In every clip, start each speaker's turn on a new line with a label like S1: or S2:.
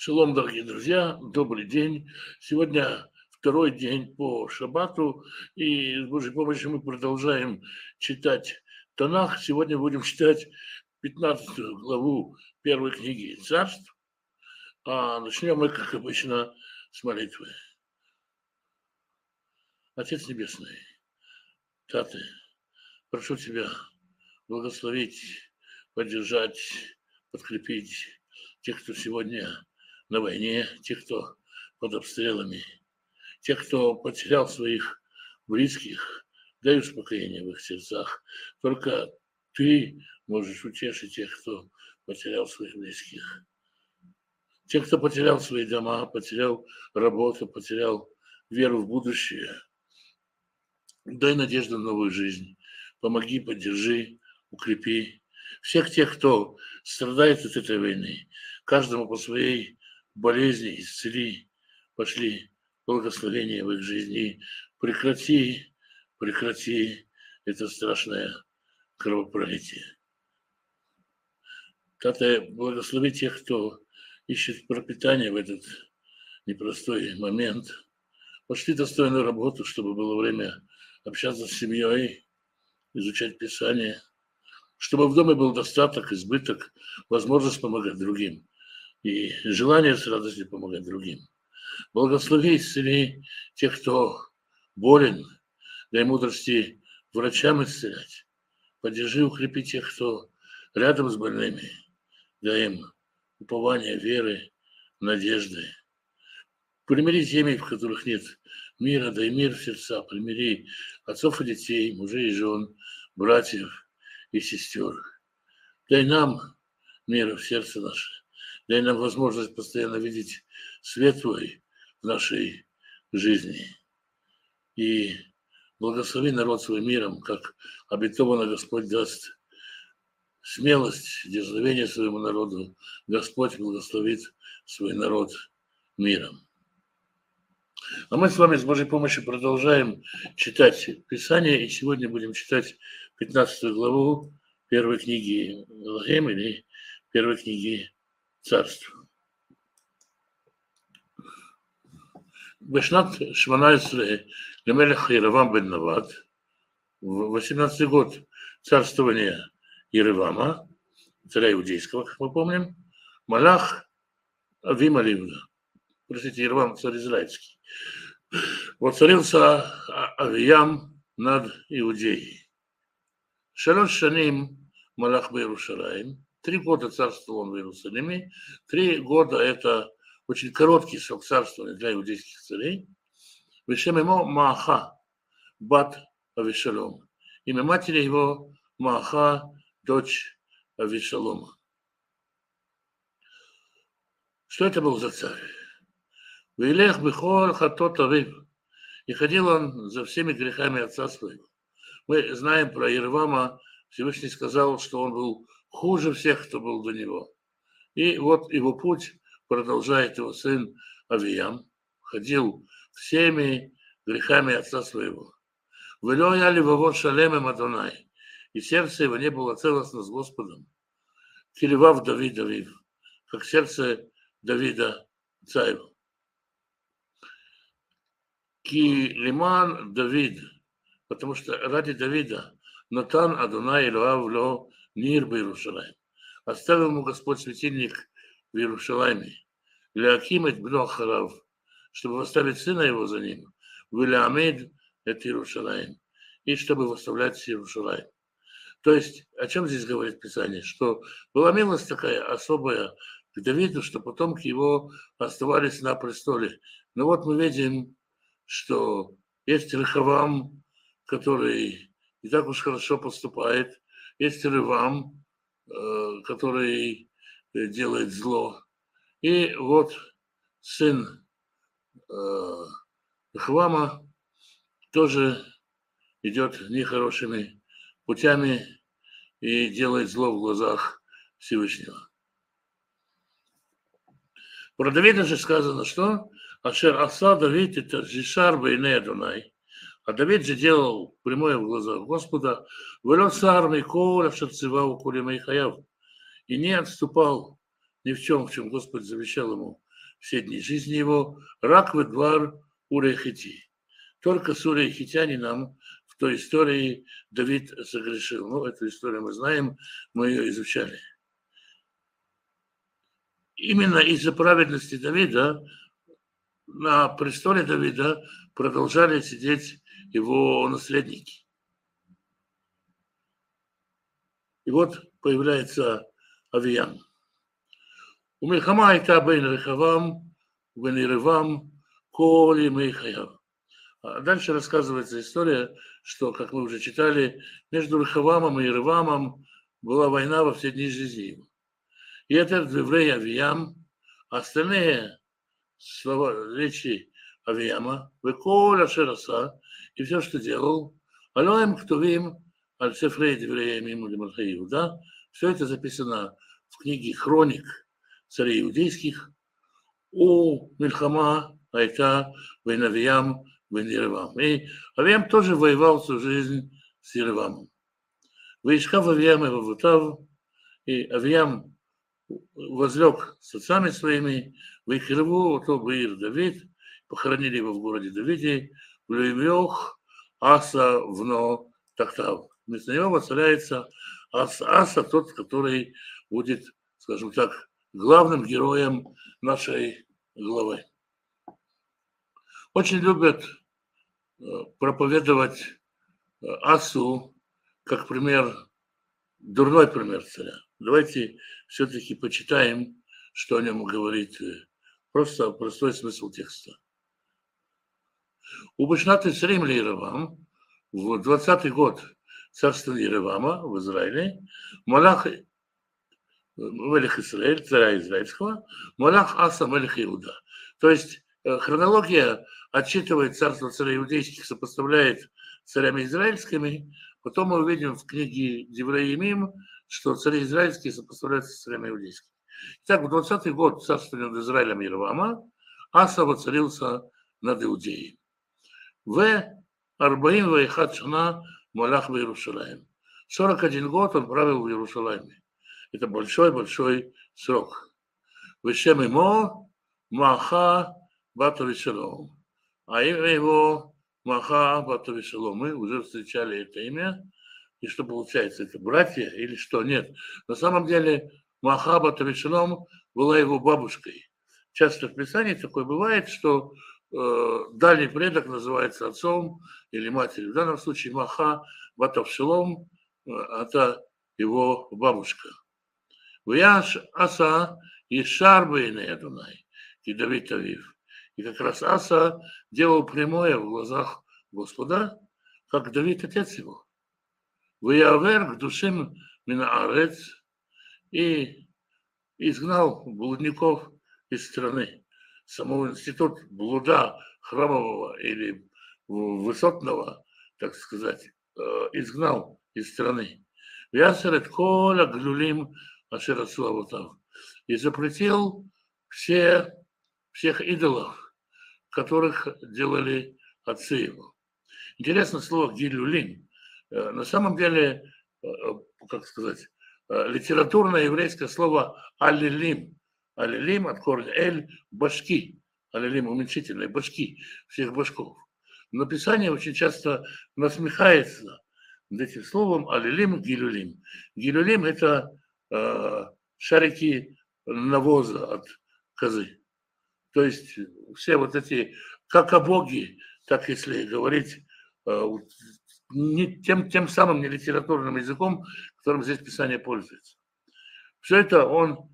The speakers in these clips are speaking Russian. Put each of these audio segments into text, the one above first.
S1: Шалом, дорогие друзья, добрый день. Сегодня второй день по шаббату, и с Божьей помощью мы продолжаем читать Танах. Сегодня будем читать 15 главу первой книги Царств. А начнем мы, как обычно, с молитвы. Отец Небесный, Таты, прошу Тебя благословить, поддержать, подкрепить тех, кто сегодня на войне, тех, кто под обстрелами, тех, кто потерял своих близких, дай успокоение в их сердцах. Только Ты можешь утешить тех, кто потерял своих близких. Тех, кто потерял свои дома, потерял работу, потерял веру в будущее. Дай надежду на новую жизнь. Помоги, поддержи, укрепи. Всех тех, кто страдает от этой войны, каждому по своей болезни исцели, пошли благословение в их жизни. Прекрати это страшное кровопролитие. Тата, благослови тех, кто ищет пропитание в этот непростой момент. Пошли достойную работу, чтобы было время общаться с семьей, изучать Писание, чтобы в доме был достаток, избыток, возможность помогать другим и желание с радостью помогать другим. Благослови, исцели тех, кто болен, дай мудрости врачам исцелять. Поддержи, укрепи тех, кто рядом с больными, дай им упование, веры, надежды. Примири семьи, в которых нет мира, дай мир в сердца, примири отцов и детей, мужей и жен, братьев и сестер. Дай нам мира в сердце наше, дай нам возможность постоянно видеть свет Твой в нашей жизни. И благослови народ свой миром, как обетовано Господь даст смелость, дерзновение своему народу. Господь благословит свой народ миром. А мы с вами с Божьей помощью продолжаем читать Писание, и сегодня будем читать 15 главу первой книги Мелахим или первой книги Царств. Бешнат 18 למלך ירבעם бен Навад, в 18-й год царствования Еревама, царя иудейского, как мы помним, Малах Авималим, простите, Еревам, царь израильский, воцарился Авиям над Иудеей. Шалош шаним Малах бе-Иерушалаим, 3 года царствовал он в Иерусалиме, 3 года это очень короткий срок царствования для иудейских царей. Вешем ему Мааха, бат Авишалом. Имя матери его Мааха, дочь Авишалома. Что это был за царь? Вейлех бихол хатот авив. И ходил он за всеми грехами отца своего. Мы знаем про Еревама, Всевышний сказал, что он был хуже всех, кто был до него. И вот его путь продолжает его сын Авиям, ходил всеми грехами отца своего. «Велё я ливавот шалемем Адонай», и сердце его не было целостно с Господом. «Килевав Давид Авив», как сердце Давида отца его. «Ки лиман Давид», потому что ради Давида Натан Адонай Элоав ло нир бе-Иерушалаим, оставил ему Господь светильник в Иерушалайме, Леаким эт бно Ахарав, чтобы восставить сына его за ним, Вилеамид эт Иерушалаим, и чтобы восставлять Иерушалаим. То есть, о чем здесь говорит Писание? Что была милость такая особая к Давиду, что потомки его оставались на престоле. Но вот мы видим, что есть Рехавам, который не так уж хорошо поступает, есть Ревам, который делает зло. И вот сын Рехавама тоже идет нехорошими путями и делает зло в глазах Всевышнего. Про Давида же сказано, что Ашер Аса Давид это Жишар Бейне Адонай. А Давид же делал прямое в глазах Господа, Велосар Микола Шерцева у Кулима и Хаяв, и не отступал ни в чем Господь завещал ему все дни жизни его, рак ведвар урей хити. Только с урей хитянином в той истории Давид согрешил. Ну, эту историю мы знаем, мы ее изучали. Именно из-за праведности Давида на престоле Давида продолжали сидеть его наследники. И вот появляется Авиям. У Мильхама айта бейн Рехавам, бейн Еревам, кол ямей хаяв. Дальше рассказывается история, что, как мы уже читали, между Рехавамом и Еревамом была война во все дни жизни его. И это еврей Авиям, остальные слова речи Авиама, «Веколь ашер аса», и все, что делал, «Алоэм ктувим аль сефрей деврея миму лималхей Иуда», все это записано в книге «Хроник царей иудейских», у Мильхама айта бейн Авиям бейн Еревам. И Авиам тоже воевал всю жизнь с Еревамом. «Ваишкав Авиам и вавутав», и Авиам возлег с отцами своими, выкрыву, то Баир Давид, похоронили его в городе Давиде, в Люимех Аса вно Тахтав. Вместо него воцаряется Аса, тот, который будет, скажем так, главным героем нашей главы. Очень любят проповедовать Асу как пример, дурной пример царя. Давайте все-таки почитаем, что о нем говорит просто простой смысл текста. У Башнаты царем Еревам в 20-й год царства Еревама в Израиле Малах Мелех Исраэль, царя израильского, Малах Аса Мелех Иуда. То есть хронология отчитывает царство царей иудейских, сопоставляет с царями израильскими. Потом мы увидим в книге Деврей Мим, что цари израильские сопоставляются с царями иудейскими. Итак, в 20-й год царствования над Израилем Еревама Аса воцарился над Иудеей. В Арбаим Вайхат Шана Малах в Иерусалим. 41 год он правил в Иерусалиме. Это большой-большой срок. Вешем имо Маха Бата Вешалом. А имя его Маха Бата Вешалом. Мы уже встречали это имя. И что получается, это братья или что? Нет. На самом деле Маха Бата Вешалом была его бабушкой. Часто в Писании такое бывает, что дальний предок называется отцом или матерью. В данном случае Маха Бат Авшалом – это его бабушка. Вяш Аса и Шарбейный Адунай, и Давид Авив. И как раз Аса делал прямое в глазах Господа, как Давид отец его. Вяавер к душим Минаарец и изгнал блудников из страны. Самого институт блуда храмового или высотного, так сказать, изгнал из страны. Вясерет коля глюлим ашерасуавутав. И запретил всех идолов, которых делали отцы его. Интересно слово гилюлим. На самом деле, как сказать, литературное еврейское слово алилим. Алилим от корня эль башки. Алилим уменьшительные башки, всех башков. Но Писание очень часто насмехается над этим словом алилим гилюлим. Гилюлим – это шарики навоза от козы. То есть все вот эти, как о Боге, так если говорить тем самым не литературным языком, которым здесь Писание пользуется. Все это он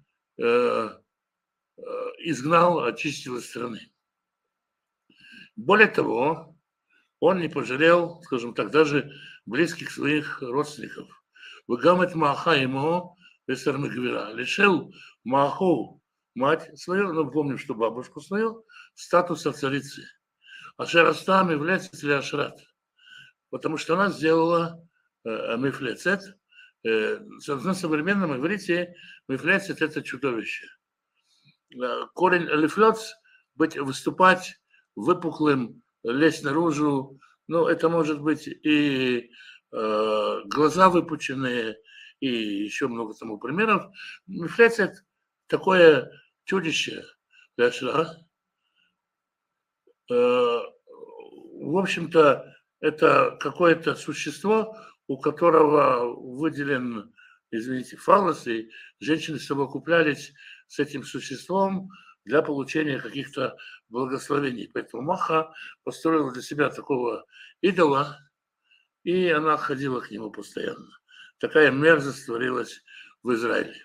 S1: изгнал, очистил из страны. Более того, он не пожалел, скажем так, даже близких своих родственников. Выгамет Маха ему Весармигвира. Лишил Маху, мать свою, ну помним, что бабушку свою, статуса царицы. Ашерастам является ли Ашрат. Потому что она сделала мифлецет. На современном иврите мифлецет – это чудовище. Корень лифлец – выступать выпуклым, лезть наружу. Ну, это может быть и глаза выпученные, и еще много тому примеров. Мифлецет – такое чудище, В общем-то, это какое-то существо, у которого выделен, извините, фаллос, и женщины совокуплялись с этим существом для получения каких-то благословений. Поэтому Маха построила для себя такого идола, и она ходила к нему постоянно. Такая мерзость творилась в Израиле.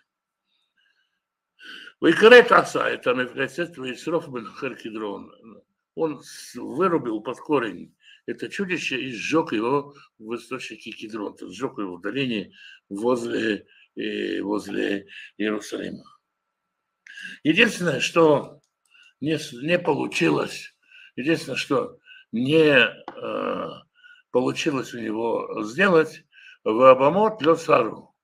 S1: Вайкарет Аса, это Мефляцет Вейсров бен Хер-Кидрон. Он вырубил под корень это чудище и сжег его в источнике Кидрон, сжег его в долине возле Иерусалима. Единственное, что не получилось, единственное, что не получилось у него сделать, в Абамот Лёсару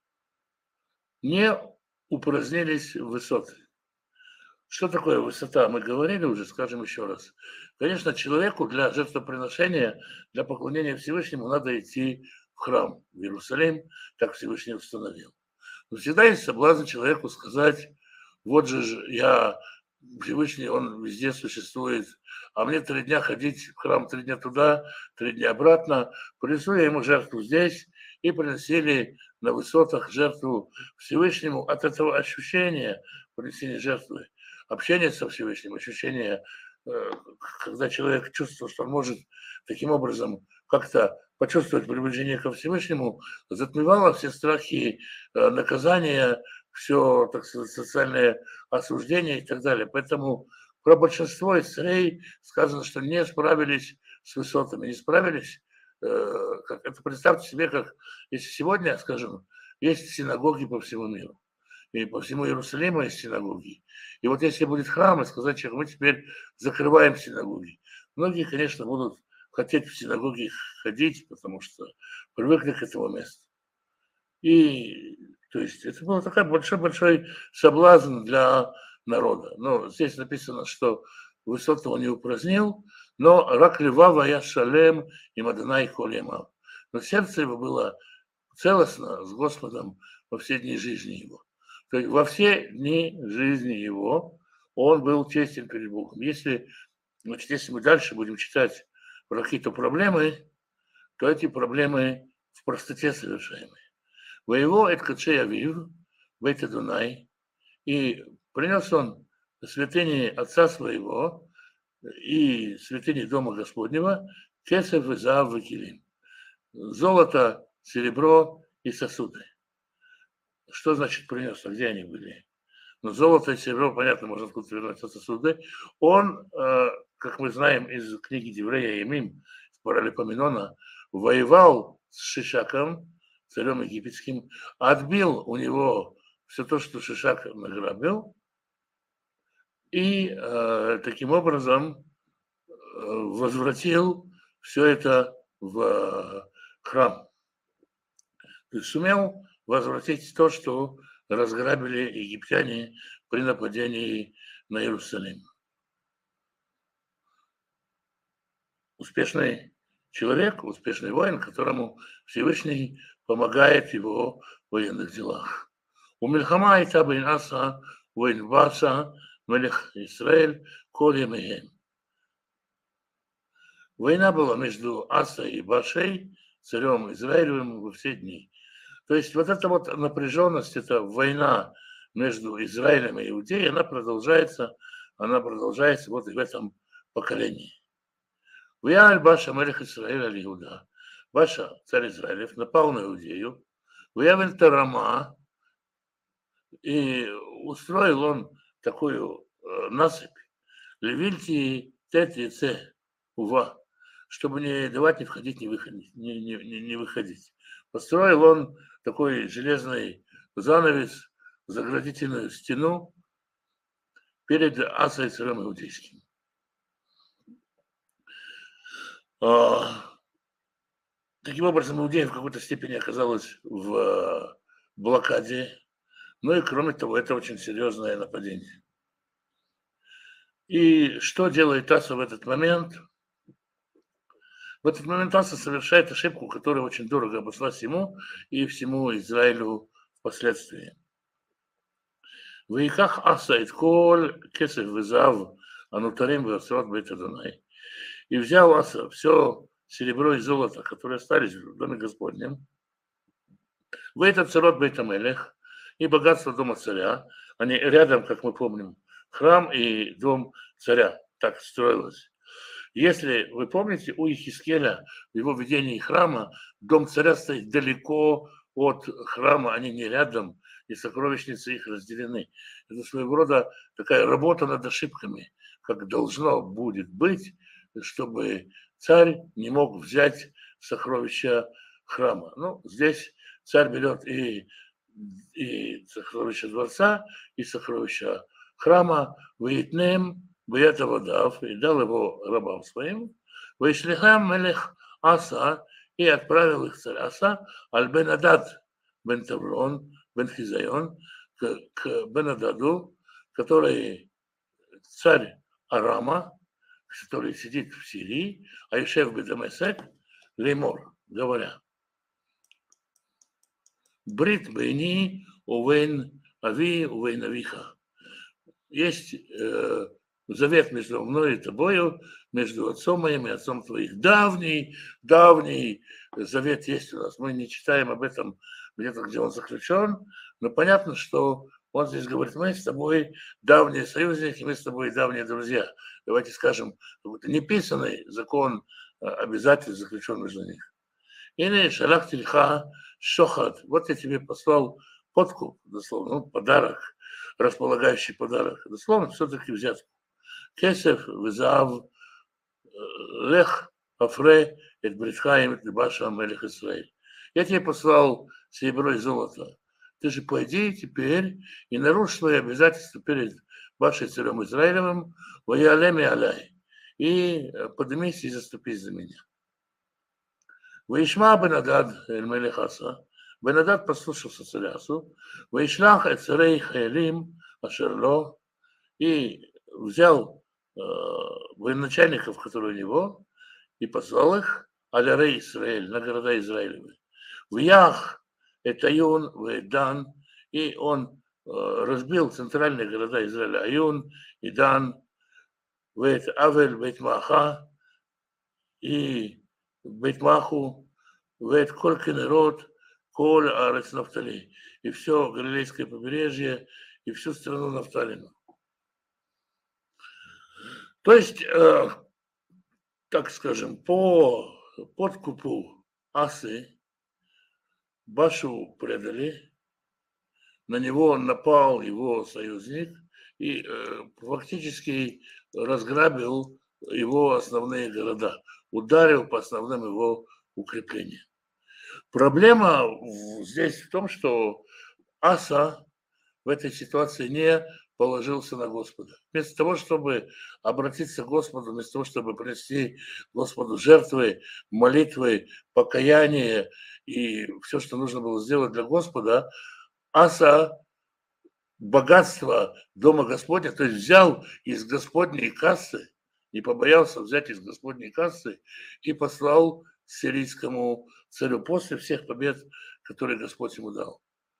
S1: не упразднились высоты. Что такое высота? Мы говорили уже, скажем еще раз. Конечно, человеку для жертвоприношения, для поклонения Всевышнему надо идти в храм, в Иерусалим, так Всевышний установил. Но всегда есть соблазн человеку сказать, вот же я, Всевышний, он везде существует, а мне 3 дня ходить в храм, 3 дня туда, 3 дня обратно. Принесу я ему жертву здесь, и приносили на высотах жертву Всевышнему. От этого ощущения принесения жертвы, общение со Всевышним, ощущение, когда человек чувствует, что он может таким образом как-то почувствовать приближение ко Всевышнему, затмевало все страхи, наказания, все, так сказать, социальное осуждение и так далее. Поэтому про большинство из царей сказано, что не справились с высотами, не справились. Это представьте себе, как если сегодня, скажем, есть синагоги по всему миру, и по всему Иерусалиму есть синагоги. И вот если будет храм, и сказать человеку, мы теперь закрываем синагоги. Многие, конечно, будут хотеть в синагоги ходить, потому что привыкли к этому месту. И, то есть, это был такой большой-большой соблазн для народа. Но здесь написано, что высоту он не упразднил, но рак льва я шалем и мадана и колема. Но сердце его было целостно с Господом во все дни жизни его. То есть во все дни жизни его он был честен перед Богом. Если мы дальше будем читать про какие-то проблемы, то эти проблемы в простоте совершаемые. Воево эт качей авив, бейт Адонай, и принес он святыни отца своего и святыни дома Господнего, кесев и заав вакилим, золото, серебро и сосуды. Что значит принес? А где они были? Но золото и серебро, понятно, можно откуда вернуться сосуды. Он, как мы знаем из книги Деврея Емим, с Паралипоменона, воевал с Шишаком, царем египетским, отбил у него все то, что Шишак награбил, и таким образом возвратил все это в храм. То есть сумел возвратить то, что разграбили египтяне при нападении на Иерусалим. Успешный человек, успешный воин, которому Всевышний помогает в его военных делах. У Мильхама и Табин Аса, воин Баса, Мелех Исраэль, Коль Мехем. Война была между Асой и Башей, царем Израилевым, во все дни. То есть вот эта вот напряженность, эта война между Израилем и Иудеей, она продолжается вот в этом поколении. Виаль Баша Мелех Исраэль аль Иуда. Баша, царь Израилев, напал на Иудею. Виавель Тарама, и устроил он такую насыпь. Левильти тет и це ува, чтобы не давать ни входить, ни выходить, не выходить. Построил он такой железный занавес, заградительную стену перед Асой царем иудейским. Таким образом, Иудея в какой-то степени оказалась в блокаде. Ну и кроме того, это очень серьезное нападение. И что делает Аса в этот момент? В этот момент Аса совершает ошибку, которая очень дорого обошлась ему и всему Израилю впоследствии. ויקח עשה את כל כסף וזהב הנותרים באוצרות בית אדוני. И взял Аса все серебро и золото, которые остались в доме Господнем, в этот царот Бейт Амелех и богатство дома царя, они рядом, как мы помним, храм и дом царя, так строилось. Если вы помните, у Ихискеля в его видении храма дом царя стоит далеко от храма, они не рядом, и сокровищницы их разделены. Это своего рода такая работа над ошибками, как должно будет быть, чтобы царь не мог взять сокровища храма. Ну, здесь царь берет и сокровища дворца, и сокровища храма, выетнем, Бията Вадав, и дал его рабам своим, Вайшлихам Мелех Аса, и отправил их царь Аса, Аль-Бен-Адад, Бен-Таврон, Бен-Хизайон, к Бен-Ададу, который царь Арама, который сидит в Сирии, а Ишев Бедамесек, Леймор, говоря, Брит Бейни, Увейн Ави, Увейн Авиха. Есть завет между мной и тобою, между отцом моим и отцом твоих. Давний завет есть у нас. Мы не читаем об этом где-то, где он заключен, но понятно, что он здесь говорит, мы с тобой давние союзники, мы с тобой давние друзья. Давайте скажем, какой-то неписанный закон обязательств заключен между них. Или шалах тильха шохат. Вот я тебе послал подкуп, дословно, подарок, располагающий подарок. Дословно, все-таки взятку. Кесев, визав, лех, афре, эт бритхаим, эт либаша, мелех Исраэль. Я тебе послал серебро и золото. Ты же пойди теперь и нарушь свои обязательства перед вашим царем Израилевым, ваялеми аляй, и поднимись и заступись за меня. Ваишма Бен-Адад эль-Мелех Аса. Бен-Адад послушался царя Асу. Ваишлах эт царей хаялим ашерло, и взял военачальников, которые у него, и послал их алярей Израиль, на города Израилевы. В Ях, Аюн, Дан, и он разбил центральные города Израиля, Аюн, и Дан, Вейт Авель, Вейт Маха, и Вейт Маху, Вейт Колькинерот, Коль Арец Нафтали, и все Галилейское побережье, и всю страну Нафталину. То есть, так скажем, по подкупу Асы Башу предали, на него напал его союзник и фактически разграбил его основные города, ударил по основным его укреплениям. Проблема здесь в том, что Аса в этой ситуации не положился на Господа. Вместо того, чтобы обратиться к Господу, вместо того, чтобы принести Господу жертвы, молитвы, покаяние и все, что нужно было сделать для Господа, Аса богатство дома Господня, то есть взял из Господней кассы, не побоялся взять из Господней кассы и послал сирийскому царю после всех побед, которые Господь ему дал.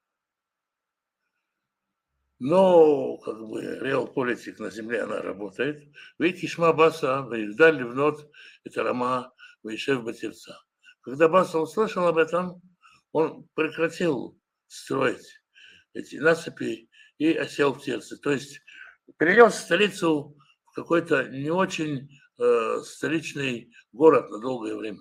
S1: Но, как бы, реал-политик на земле, она работает. Вейкишма Баса, Вейгдаль Ливнот, это Рама, Вейшев Батирца. Когда Баса услышал об этом, он прекратил строить эти насыпи и осел в Тирце. То есть перенес столицу в какой-то не очень столичный город на долгое время.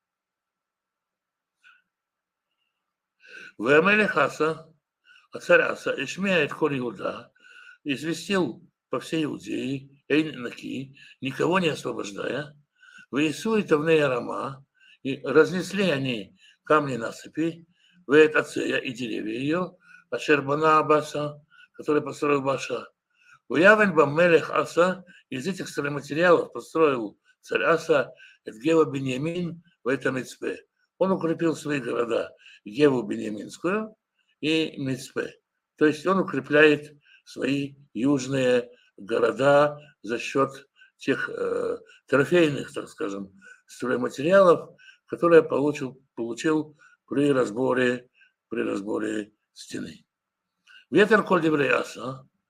S1: Веамелех Аса, а царь Аса, Ишмеет Коль Иуда, известил по всей Иудее, Эйн-Наки, никого не освобождая, Вейсует Авнея Рама, и разнесли они камни насыпи, Веет Ацея и деревья ее, Ашербана Абаса, который построил Баша. Уявен Бамелех Аса, из этих стройматериалов построил царь Аса Гева Беньямин в этом Мицпе. Он укрепил свои города, Геву Беньяминскую и Мицпе. То есть он укрепляет свои южные города за счет тех трофейных, так скажем, стройматериалов, которые получил при разборе стены. Ветер коль деврей Аса,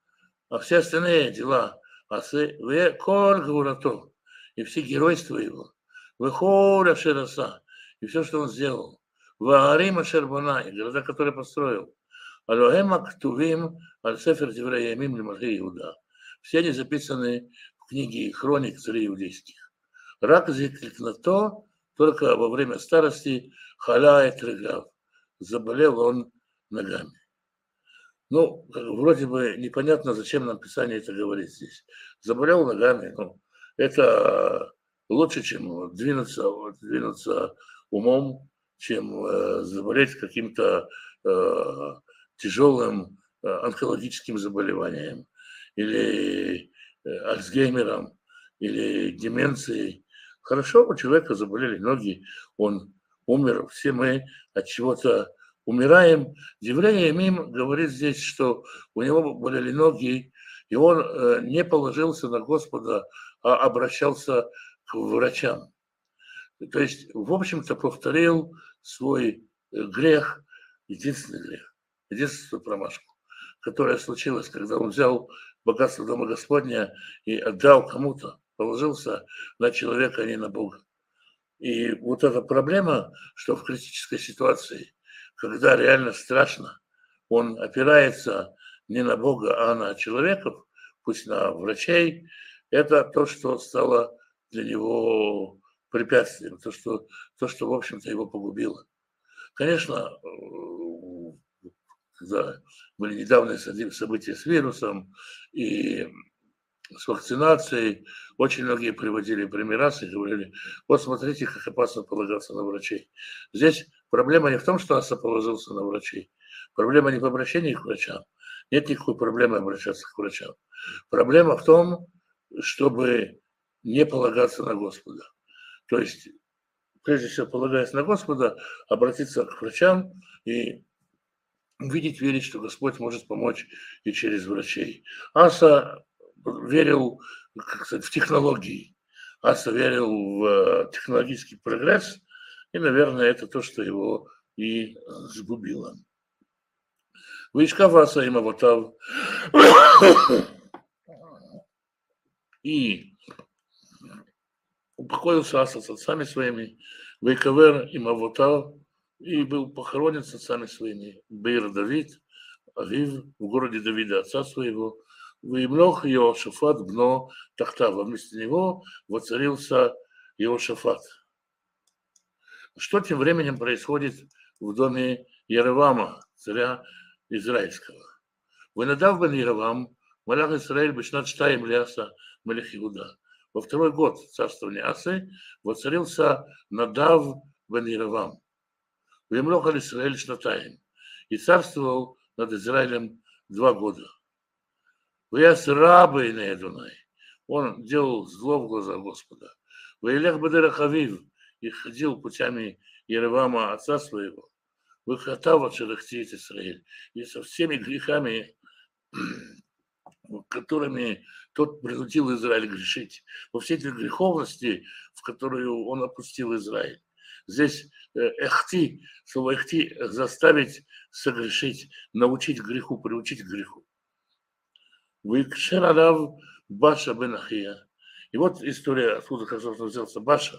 S1: а все остальные дела, асы, ве кор гурато, и все геройства его, выхоля шераса, и все, что он сделал, ваарима шербана, и города, которые построил, алоэма ктувим аль-сефер диврей ямим лимальхи Иуда. Все они записаны в книге хроник царей иудейских. Рак зиклик на то, только во время старости халяет рыгав. Заболел он ногами. Ну, вроде бы непонятно, зачем нам Писание это говорит здесь. Заболел ногами, ну, это лучше, чем двинуться умом, чем заболеть каким-то тяжелым онкологическим заболеванием или Альцгеймером, или деменцией. Хорошо, у человека заболели ноги, он умер, все мы от чего-то умираем. Деврей Ямим говорит здесь, что у него болели ноги, и он не положился на Господа, а обращался к врачам. То есть, в общем-то, повторил свой грех, единственный промашку, которая случилась, когда он взял богатство Дома Господня и отдал кому-то, положился на человека, а не на Бога. И вот эта проблема, что в критической ситуации, когда реально страшно, он опирается не на Бога, а на человеков, пусть на врачей, это то, что стало для него препятствием, то, что в общем-то, его погубило. Конечно, когда были недавние события с вирусом и с вакцинацией, очень многие приводили примера и говорили, вот смотрите, как опасно полагаться на врачей. Здесь проблема не в том, что Аса положился на врачей. Проблема не в обращении к врачам. Нет никакой проблемы обращаться к врачам. Проблема в том, чтобы не полагаться на Господа. То есть, прежде всего, полагаясь на Господа, обратиться к врачам и увидеть, верить, что Господь может помочь и через врачей. Аса верил, как сказать, в технологии. Аса верил в технологический прогресс, и, наверное, это то, что его и сгубило. Вышкав Аса им авотав, и упокоился Аса с отцами своими, Вейкавер им авотав, и был похоронен с отцами своими. Бейр Давид, Авив, в городе Давида, отца своего, Ваимлох Иошафат бно Тахтава. Вместо него воцарился Иошафат. Что тем временем происходит в доме Яровама, царя израильского? Вынадав бен Яровам, Малах Исраэль бешнат штаим Ляса Малих Иуда. Во второй год царствования Асы воцарился Надав бен Яровам. Ваимлох аль Исраэль шнатаим. И царствовал над Израилем 2 года. Вяс рабы на Эдунай. Он делал зло в глаза Господа. Ваилех бадерах Авив. И ходил путями Яровама, отца своего. Выхатав от шерахтит Израиль. И со всеми грехами, которыми тот принудил Израиль грешить. Во всей этой греховности, в которую он опустил Израиль. Здесь эхти, слово эхти, заставить согрешить, научить греху, приучить к греху. Выкшер алав Баша бен Ахия. И вот история, откуда взялся Баша.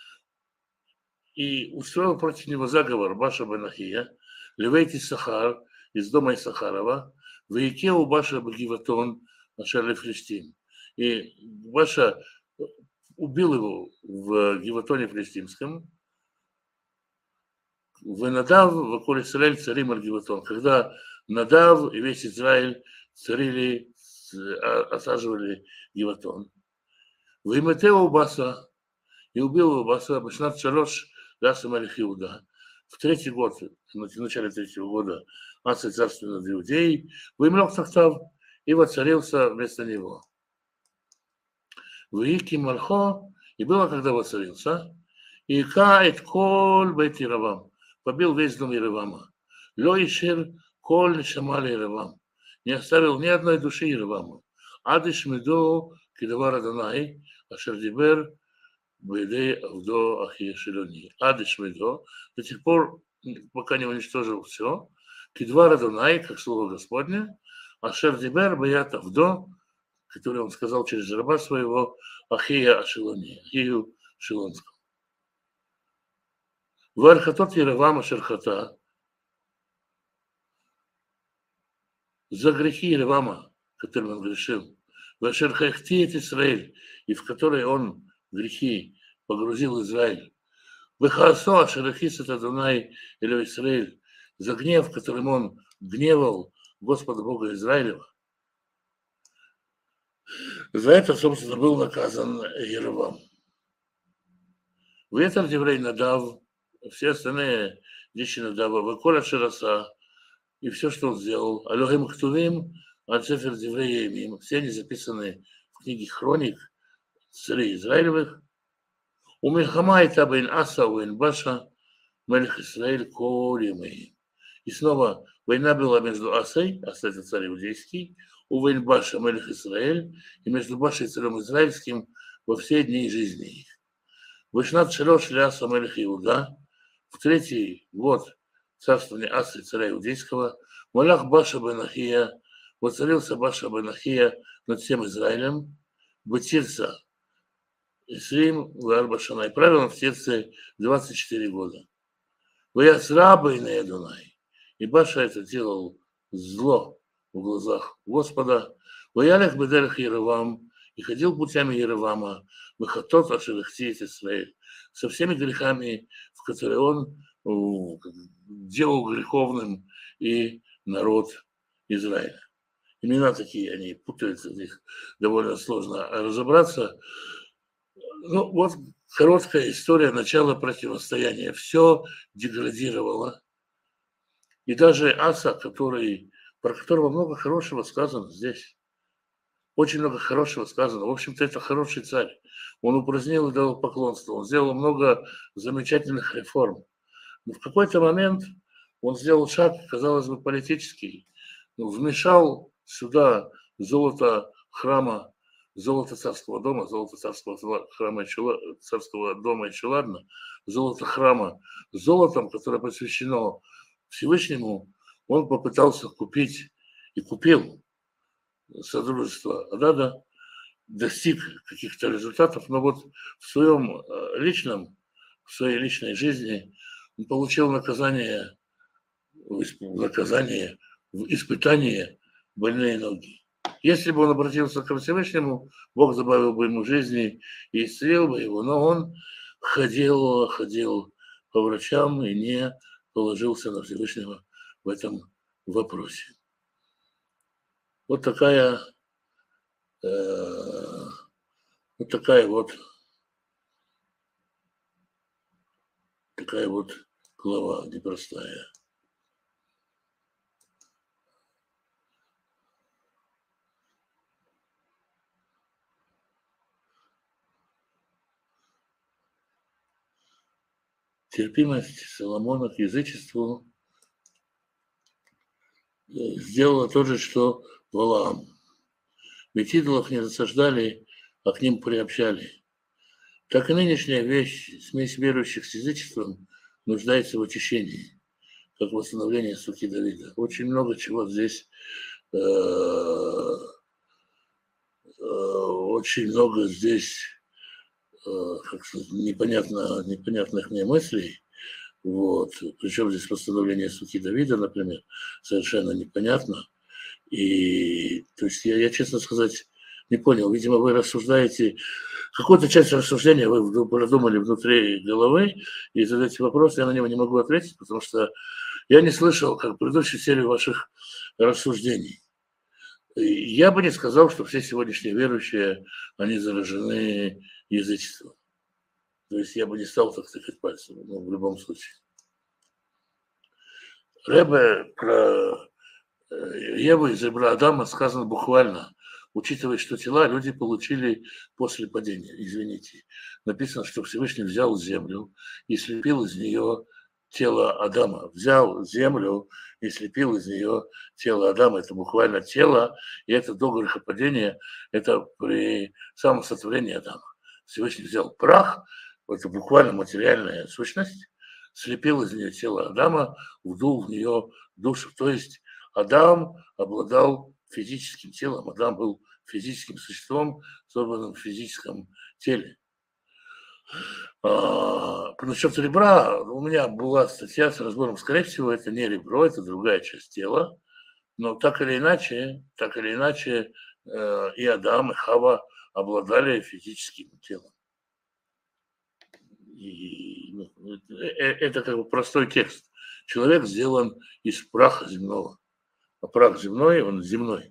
S1: И устроил против него заговор Баша бен Ахия, Левейти Сахар, из дома Исахарова, Ваикеу Баша Багиватон, Ашер Филистим. И Баша убил его в Гиватоне Филистимском, в Надав, в Коле Израиль, царим Аль-Гиватон. Когда Надав и весь Израиль царили, осаживали Гиватон. Выметеу Баса, и убил его Баса Башнат Шалош Даса Малих Иуда. В 3-й год, в начале 3-го года, Аса царствовал над Иудеей, вымлек Тахтав и воцарился вместо него. Вики Мальхо, и было, когда воцарился, и Каэт Кол Бейт Яровам, побил весь дом Яровама. Лоишер Кол Шамали Яровам, не оставил ни одной души Яроваму. Адиш Медо Кидавар Адонай, Ашер Дибер Бейдей Авдо Ахия Шилони. Адиш Медо, до тех пор, пока не уничтожил все, Кидвар Адонай, как слово Господне, Ашер дибер беята вдо, который он сказал через раба своего Ахия Ашилони, Ахию Шилонского. Вархатот Яровама Шерхата, за грехи Яровама, которым он грешил, Вашерхахтиет Израиль, и в которой он грехи погрузил Израиль. Вехасо Ашерахис это Дунай или Израиль, за гнев, которым он гневал Господа Бога Израилева. За это, собственно, был наказан Яровам. Ветер Деврей Надав, все остальные вещи Надава, Ваколя Шираса, и все, что он сделал, Алёхим Ктувим, Альцефер Деврей Емим, все они записаны в книге Хроник царей Израилевых. У Мельхама и Табайн Аса, у Баша, Мелех Исраиль, Колимей. И снова война была между Асой, Аса это царь иудейский, у Баша, Мелех Исраиль, и между Башей и царем израильским во все дни жизни их. Вышнат Широш Ляса Мелех Иуда, в третий год царствования Асы, царя иудейского, Малах Баша бен Ахия, воцарился Баша бен Ахия над всем Израилем, Бытирца, Исрим, Варбашана, и правил он в Тирце 24 года. Ваясра бейне Адонай, и Баша это делал зло в глазах Господа. Ваялех бедерах Яровам, и ходил путями Яровама, выхатот ашерахтиет Исраиль, со всеми грехами, в которые он делал греховным и народ Израиля. Имена такие, они путаются, здесь довольно сложно разобраться. Ну, вот короткая история начала противостояния. Все деградировало. И даже Аса, про которого много хорошего сказано здесь. Очень много хорошего сказано. В общем-то, это хороший царь. Он упразднил и дал поклонство. Он сделал много замечательных реформ. Но в какой-то момент он сделал шаг, казалось бы, политический. Вмешал сюда золото храма, золото царского дома, золото царского храма царского дома и Челадна, золото храма, золотом, которое посвящено Всевышнему, он попытался купить и купил Содружество Адада, достиг каких-то результатов, но вот в своей личной жизни он получил наказание в испытании больные ноги. Если бы он обратился к Всевышнему, Бог добавил бы ему жизни и исцелил бы его, но он ходил по врачам и не положился на Всевышнего в этом вопросе. Вот такая вот глава непростая. Терпимость Соломона к язычеству сделала то же, что Валаам. Ведь идолов не засаждали, а к ним приобщали. Так и нынешняя вещь, смесь верующих с язычеством, нуждается в очищении, как восстановление суки Давида. Очень много чего здесь, как сказать, непонятных мне мыслей. Вот. Причем здесь восстановление суки Давида, например, совершенно непонятно. И то есть я, честно сказать, не понял. Видимо, вы рассуждаете, какую-то часть рассуждения вы продумали внутри головы, и задаете вопрос, я на него не могу ответить, потому что я не слышал как предыдущую серию ваших рассуждений. Я бы не сказал, что все сегодняшние верующие, они заражены язычеством. То есть я бы не стал так тыкать пальцем, но в любом случае. Ребе про Еву из ребра Адама сказано буквально, учитывая, что тела люди получили после падения, извините. Написано, что Всевышний взял землю и слепил из нее тело Адама. Взял землю и слепил из нее тело Адама. Это буквально тело, и это до грехопадения, это при самом сотворении Адама. Всевышний взял прах, это буквально материальная сущность, слепил из нее тело Адама, вдул в нее душу. То есть Адам обладал физическим телом. Адам был физическим существом, созданным в физическом теле. Насчет ребра у меня была статья с разбором, скорее всего, это не ребро, это другая часть тела. Но так или иначе, и Адам, и Хава обладали физическим телом. И это как бы простой текст. Человек сделан из праха земного. А прах земной, он земной.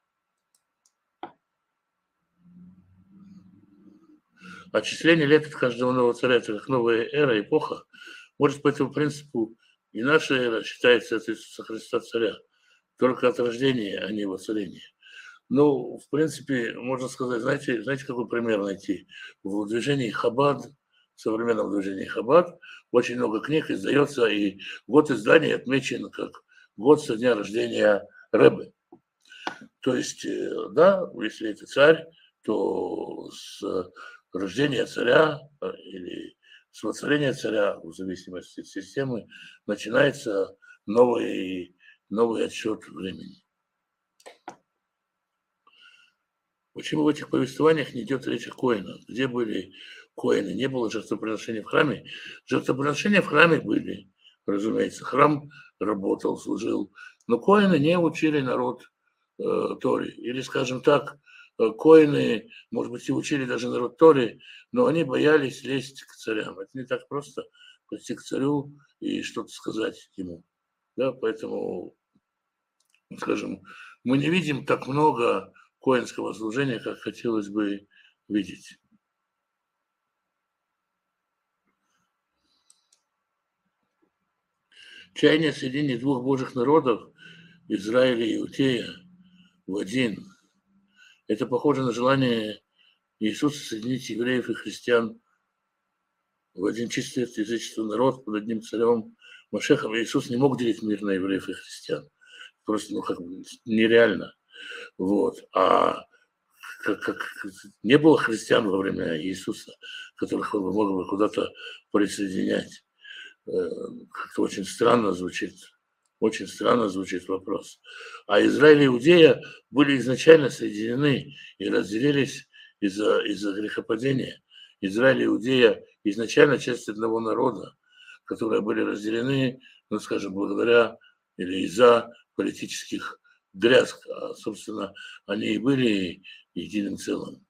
S1: Отчисление лет от каждого нового царя, это как новая эра, эпоха. Может, по этому принципу и наша эра считается от Иисуса Христа царя. Только от рождения, а не воцарения. Ну, в принципе, можно сказать, знаете, какой пример найти? В движении Хаббад, в современном движении Хаббад, очень много книг издается, и год издания отмечен как год со дня рождения Ребе. То есть, да, если это царь, то с рождения царя или с воцарения царя, в зависимости от системы, начинается новый отсчет времени. Почему в этих повествованиях не идет речь о коинах? Где были коины? Не было жертвоприношения в храме. Жертвоприношения в храме были, разумеется. Храм работал, служил. Но коины не учили народ Торе. Или, скажем так, коины, может быть, и учили даже народ Торе, но они боялись лезть к царям. Это не так просто пойти к царю и что-то сказать ему. Да, поэтому, скажем, мы не видим так много коинского служения, как хотелось бы видеть. Чаяние соединения двух божьих народов, Израиля и Иудея, в один. Это похоже на желание Иисуса соединить евреев и христиан в один чистый языческий народ под одним царем Машехом. Иисус не мог делить мир на евреев и христиан. Просто как бы нереально. Вот. А как не было христиан во время Иисуса, которых он мог бы куда-то присоединять. Как-то очень странно звучит вопрос. А Израиль и Иудея были изначально соединены и разделились из-за грехопадения. Израиль и Иудея изначально часть одного народа, которые были разделены, ну, скажем, благодаря или из-за политических дрязг. А, собственно, они и были единым целым.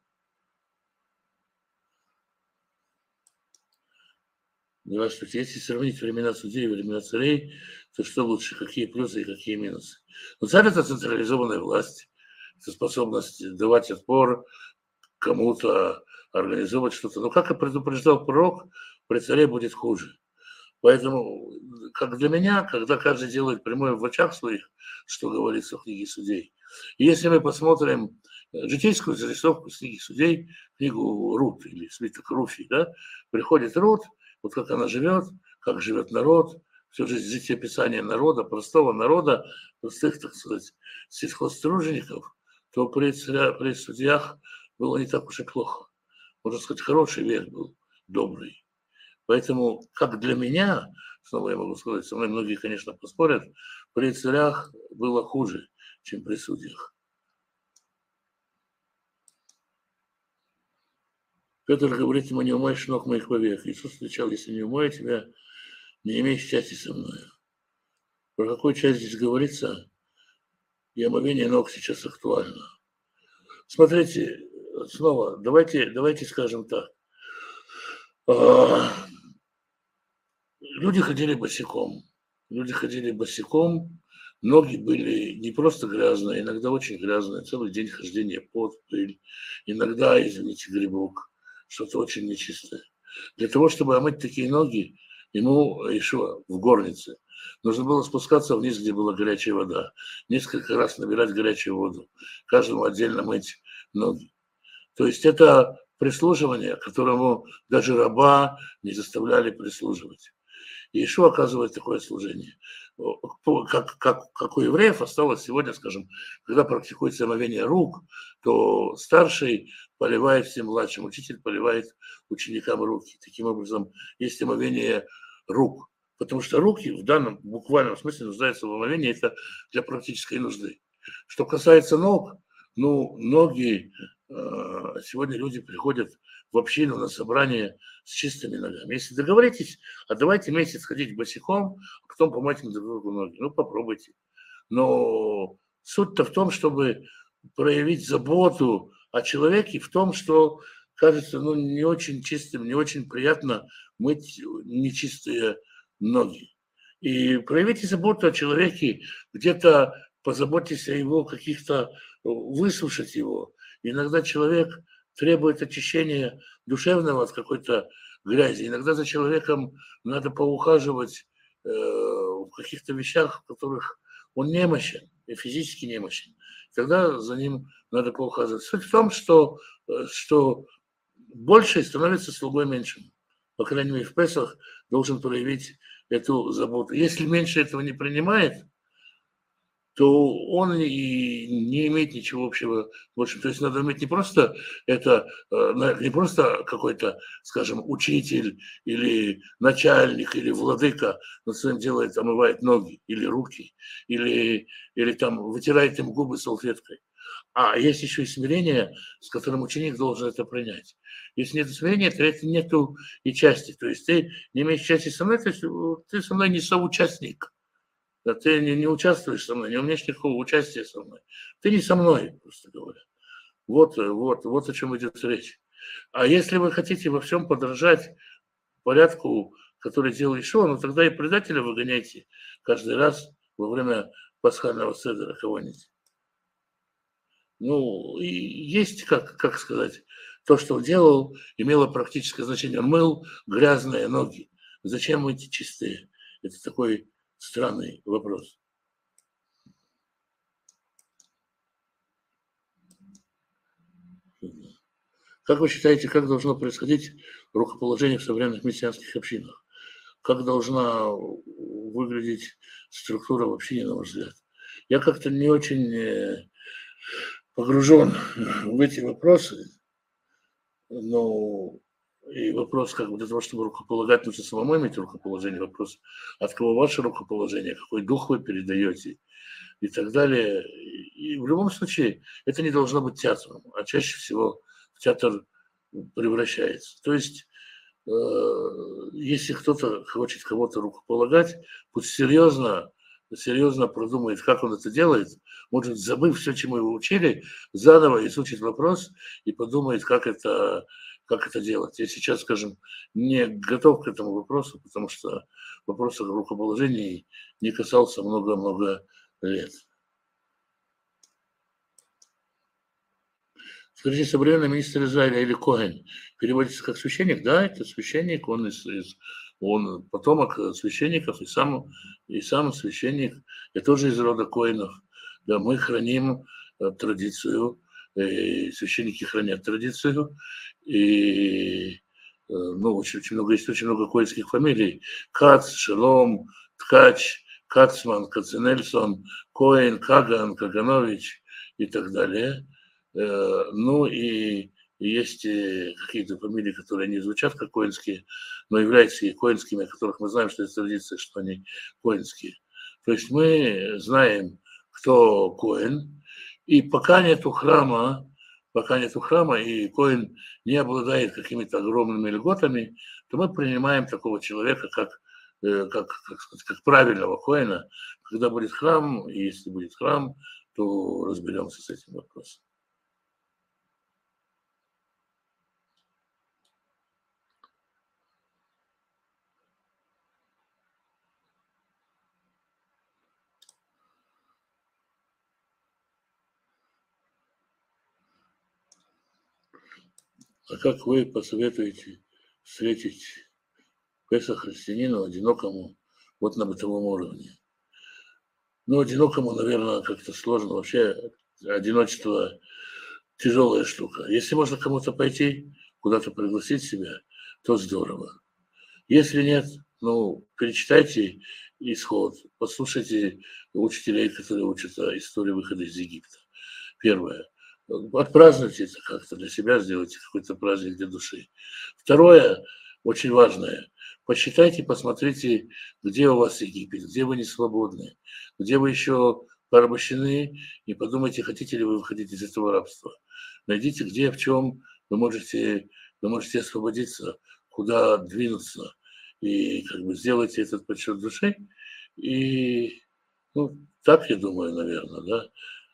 S1: Здравствуйте. Если сравнить времена судей и времена царей, то что лучше, какие плюсы и какие минусы? Ну, царь – это централизованная власть, это способность давать отпор кому-то, организовывать что-то. Но, как и предупреждал пророк, при царе будет хуже. Поэтому, как для меня, когда каждый делает прямое в очах своих, что говорится в книге судей, и если мы посмотрим житейскую зарисовку из книги судей, книгу Рут или свиток Руфи, да, приходит Рут, вот как она живет, как живет народ, все же житиеписание народа, простого народа, простых, так сказать, сельхозтружеников, то при судьях было не так уж и плохо. Можно сказать, хороший век был, добрый. Поэтому, как для меня, снова я могу сказать, со мной многие, конечно, поспорят, при царях было хуже, чем при судьях. Петр говорит ему: не умоешь ног моих вовек. Иисус отвечал: если не умою тебя, не имей счастья со мною. Про какую часть здесь говорится? И омовение ног сейчас актуально. Смотрите, снова, давайте скажем так. Люди ходили босиком. Ноги были не просто грязные, иногда очень грязные. Целый день хождения под пыль. Иногда, извините, грибок. Что-то очень нечистое. Для того, чтобы омыть такие ноги, ему еще в горнице нужно было спускаться вниз, где была горячая вода. Несколько раз набирать горячую воду. Каждому отдельно мыть ноги. То есть это прислуживание, которому даже раба не заставляли прислуживать. И Иешуа оказывает такое служение. Как у евреев осталось сегодня, скажем, когда практикуется омовение рук, то старший поливает всем младшим, учитель поливает ученикам руки. Таким образом, есть омовение рук. Потому что руки в данном буквальном смысле нуждаются в омовении, это для практической нужды. Что касается ног, ну, ноги, сегодня люди приходят в общину на собрание с чистыми ногами. Если договоритесь, а давайте месяц ходить босиком, а потом помойте друг другу ноги. Ну, попробуйте. Но суть-то в том, чтобы проявить заботу о человеке, в том, что кажется, ну, не очень чистым, не очень приятно мыть нечистые ноги. И проявите заботу о человеке, где-то позаботьтесь о его каких-то, выслушать его. Иногда человек требует очищения душевного от какой-то грязи. Иногда за человеком надо поухаживать в каких-то вещах, в которых он немощен, и физически немощен. Тогда за ним надо поухаживать. Суть в том, что больший становится слугой меньшим. По крайней мере, в Песах должен проявить эту заботу. Если меньше этого не принимает, то он и не имеет ничего общего больше. То есть надо иметь не просто это, не просто какой-то, скажем, учитель или начальник или владыка на своем делает, омывает ноги или руки, или там вытирает им губы салфеткой. А есть еще и смирение, с которым ученик должен это принять. Если нет смирения, то это нету и части. То есть ты не имеешь части со мной, то есть ты со мной не соучастник. Да ты не участвуешь со мной, не умеешь никакого участия со мной. Ты не со мной, просто говоря. Вот о чем идет речь. А если вы хотите во всем подражать порядку, который делал Ишуа, ну тогда и предателя выгоняйте каждый раз во время пасхального седера кого-нибудь. Ну, и есть, как сказать, то, что он делал, имело практическое значение. Он мыл грязные ноги. Зачем мыть чистые? Это такой странный вопрос. Как вы считаете, как должно происходить рукоположение в современных мессианских общинах? Как должна выглядеть структура в общине, на ваш взгляд? Я как-то не очень погружен в эти вопросы, но и вопрос, как бы для того, чтобы рукополагать, нужно самому иметь рукоположение. Вопрос, от кого ваше рукоположение, какой дух вы передаете и так далее. И в любом случае это не должно быть театром, а чаще всего в театр превращается. То есть, если кто-то хочет кого-то рукополагать, пусть серьезно продумает, как он это делает, может, забыв все, чему его учили, заново изучит вопрос и подумает, как это делать. Я сейчас, скажем, не готов к этому вопросу, потому что вопрос о рукоположении не касался много-много лет. Скажите, современный министр Израиля или Коэн переводится как священник? Да, это священник, он потомок священников и сам священник. Я тоже из рода Коэнов. Да, мы храним традицию, священники хранят традицию, и ну, очень много, есть очень много коэнских фамилий. Кац, Шелом, Ткач, Кацман, Кацинельсон, Коэн, Каган, Каганович и так далее. Ну и есть какие-то фамилии, которые не звучат как коэнские, но являются и коэнскими, о которых мы знаем, что это традиция, что они коэнские. То есть мы знаем, кто коэн, и пока нету храма, и коэн не обладает какими-то огромными льготами, то мы принимаем такого человека как правильного коэна. Когда будет храм, и если будет храм, то разберемся с этим вопросом. А как вы посоветуете встретить Песах христианину одинокому вот на бытовом уровне? Ну, одинокому, наверное, как-то сложно. Вообще одиночество тяжелая штука. Если можно кому-то пойти, куда-то пригласить себя, то здорово. Если нет, ну, перечитайте исход, послушайте учителей, которые учат историю выхода из Египта. Первое. Отпразднуйте это как-то для себя, сделайте какой-то праздник для души. Второе, очень важное, посчитайте, посмотрите, где у вас Египет, где вы не свободны, где вы еще порабощены, и подумайте, хотите ли вы выходить из этого рабства. Найдите, где, в чем вы можете освободиться, куда двинуться, и как бы сделайте этот подсчет души. И ну, так я думаю, наверное, да.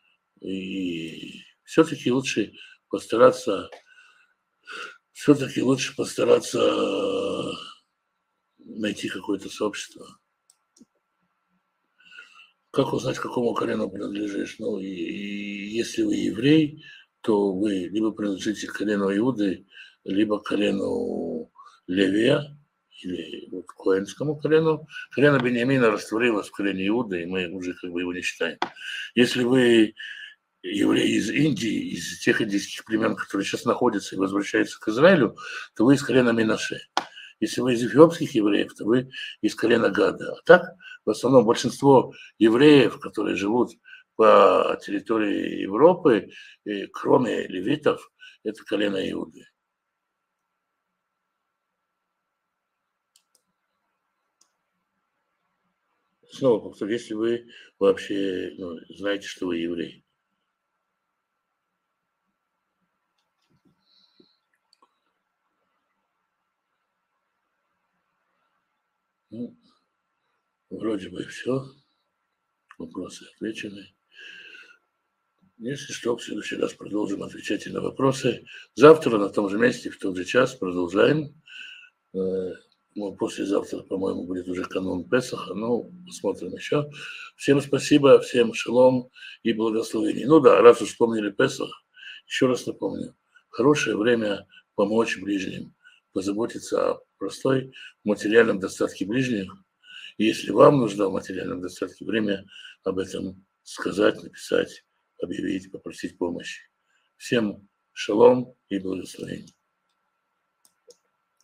S1: И постараться, все-таки лучше постараться найти какое-то сообщество. Как узнать, к какому колену принадлежишь? Ну, и если вы еврей, то вы либо принадлежите к колену Иуды, либо к колену Левия, или вот к коэнскому колену. Колено Бениамина растворилось в колене Иуды, и мы уже как бы его не считаем. Если вы евреи из Индии, из тех индийских племен, которые сейчас находятся и возвращаются к Израилю, то вы из колена Минаше. Если вы из эфиопских евреев, то вы из колена Гада. А так, в основном, большинство евреев, которые живут по территории Европы, кроме левитов, это колено Иуды. Снова повторю, если вы вообще знаете, что вы еврей. Ну, вроде бы все. Вопросы отвечены. Если что, в следующий раз продолжим отвечать и на вопросы. Завтра на том же месте, в тот же час продолжаем. Ну, послезавтра, по-моему, будет уже канун Песаха. Ну, посмотрим еще. Всем спасибо, всем шалом и благословений. Ну да, раз уж вспомнили Песах, еще раз напомню. Хорошее время помочь ближним, позаботиться о простой материальном достатке ближних. И если вам нужно в материальном достатке, время об этом сказать, написать, объявить, попросить помощи. Всем шалом и благословений.